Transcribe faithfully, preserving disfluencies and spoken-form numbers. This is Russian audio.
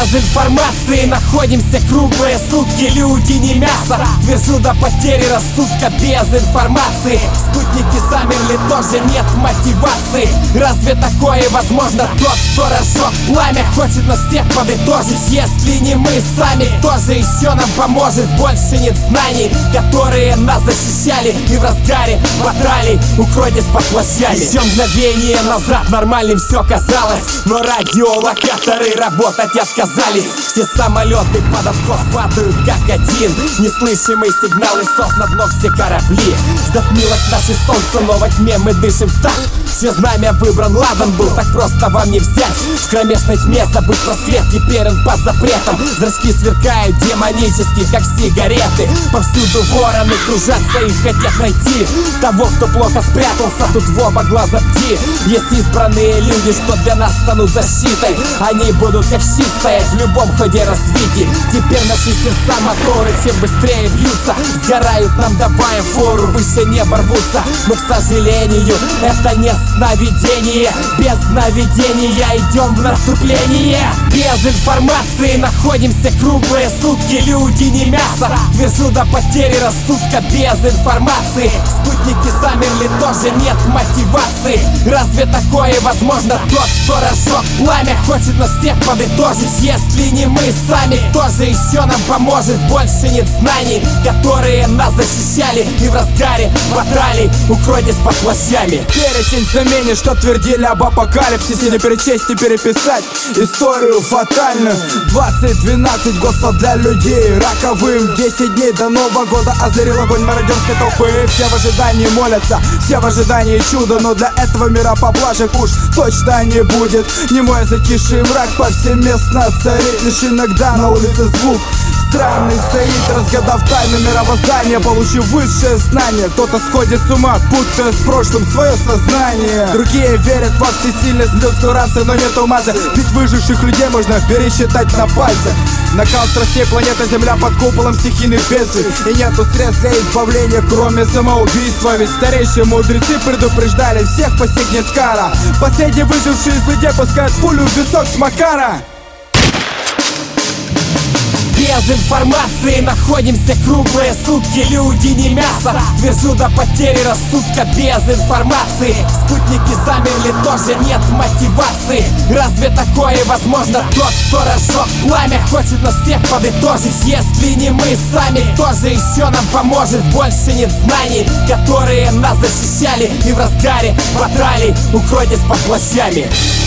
Без информации находимся круглые сутки. Люди не мясо, движу до потери рассудка. Без информации спутники замерли, тоже нет мотивации. Разве такое возможно? Тот, кто разжег пламя, хочет нас всех подытожить. Если не мы сами, кто же еще нам поможет? Больше нет знаний, которые нас защищали. И в разгаре баталий укройтесь под плащами. Еще мгновение назад нормальным все казалось, но радиолокаторы работать отказались. Все самолеты под откос падают как один. Неслышимый сигнал и сос на дно все корабли. Затмилось наше солнце, но во тьме мы дышим так. Все знамя выбран ладан был, так просто вам не взять. В кромешной тьме забыть про свет, теперь он под запретом. Зрачки сверкают демонически, как сигареты. Повсюду вороны кружатся и хотят найти того, кто плохо спрятался тут в оба глаза бди. Есть избранные люди, что для нас станут защитой. Они будут как щит стоять в любом ходе развития. Теперь наши сердца моторы чем быстрее бьются, сгорают нам, давая фору, выше неба рвутся. Но, к сожалению, это не сновидение. Без сновидения идем в наступление. Без информации находимся круглые сутки. Люди не мясо, движу до потери рассудка. Без информации спутники замерли, тоже нет мотивации. Разве такое возможно? Тот, кто разжег пламя, хочет нас всех подытожить. Если не мы сами, кто же еще нам поможет? Больше нет знаний, которые нас защищали. И в разгаре баталий укройтесь под плащами. Перечень знамений, что твердили об апокалипсисе. Не перечесть, не переписать историю фатальную. Двадцать двенадцать год стал для людей роковым. Десять дней до Нового года озарил огонь мародерской толпы. Все в ожидании молятся, все в ожидании чуда. Но для этого мира поблажек уж точно не будет. Немой затиший мрак повсеместно царит. Лишь иногда на улице звук странный стоит, разгадав тайну мировоздания, получив высшее знание. Кто-то сходит с ума, будто с прошлым свое сознание. Другие верят во всесильность людской расы, но нету массы. Ведь выживших людей можно пересчитать на пальцах. Накал страстей, планета Земля под куполом стихийных бедствий. И нету средств для избавления, кроме самоубийства. Ведь старейшие мудрецы предупреждали, всех постигнет кара. Последний выживший из людей пускает пулю в висок с Макара. Без информации находимся круглые сутки. Люди не мясо, движу до потери рассудка. Без информации спутники замерли, тоже нет мотивации. Разве такое возможно? Тот, кто разжег пламя, хочет нас всех подытожить. Если не мы сами, кто же еще нам поможет? Больше нет знаний, которые нас защищали. И в разгаре баталий укройтесь под плащами.